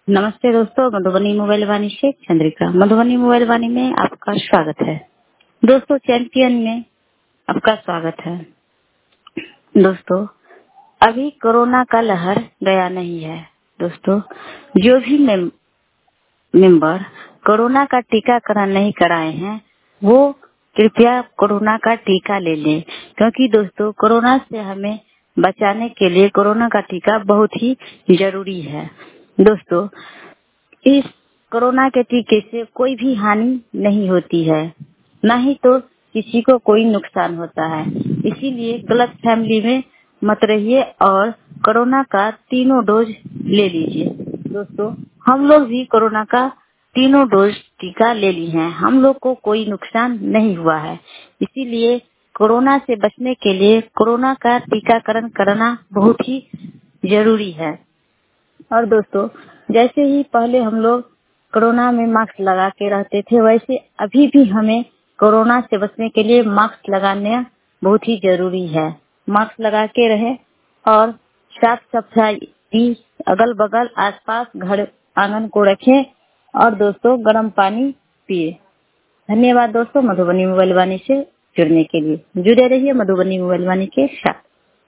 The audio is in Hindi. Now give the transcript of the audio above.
नमस्ते दोस्तों, मधुबनी मोबाइल वाणी से चंद्रिका। मधुबनी मोबाइल वाणी में आपका स्वागत है। दोस्तों, चैंपियन में आपका स्वागत है। दोस्तों, अभी कोरोना का लहर गया नहीं है। दोस्तों, जो भी मेंबर कोरोना का टीकाकरण नहीं कराए हैं, वो कृपया कोरोना का टीका ले लें, क्योंकि दोस्तों कोरोना से हमें बचाने के लिए कोरोना का टीका बहुत ही जरूरी है। दोस्तों, इस कोरोना के टीके से कोई भी हानि नहीं होती है, ना ही तो किसी को कोई नुकसान होता है। इसीलिए गलत फैमिली में मत रहिए और कोरोना का तीनों डोज ले लीजिए। दोस्तों, हम लोग भी कोरोना का तीनों डोज टीका ले ली हैं। हम लोग को कोई नुकसान नहीं हुआ है। इसीलिए कोरोना से बचने के लिए कोरोना का टीकाकरण करना बहुत ही जरूरी है। और दोस्तों, जैसे ही पहले हम लोग कोरोना में मास्क लगा के रहते थे, वैसे अभी भी हमें कोरोना से बचने के लिए मास्क लगाना बहुत ही जरूरी है। मास्क लगा के रहे और साफ सफाई अगल बगल आसपास घर आंगन को रखें और दोस्तों गर्म पानी पिए। धन्यवाद दोस्तों, मधुबनी मोबाइल वाणी से जुड़ने के लिए। जुड़े रहिए मधुबनी मोबाइल वाणी के साथ।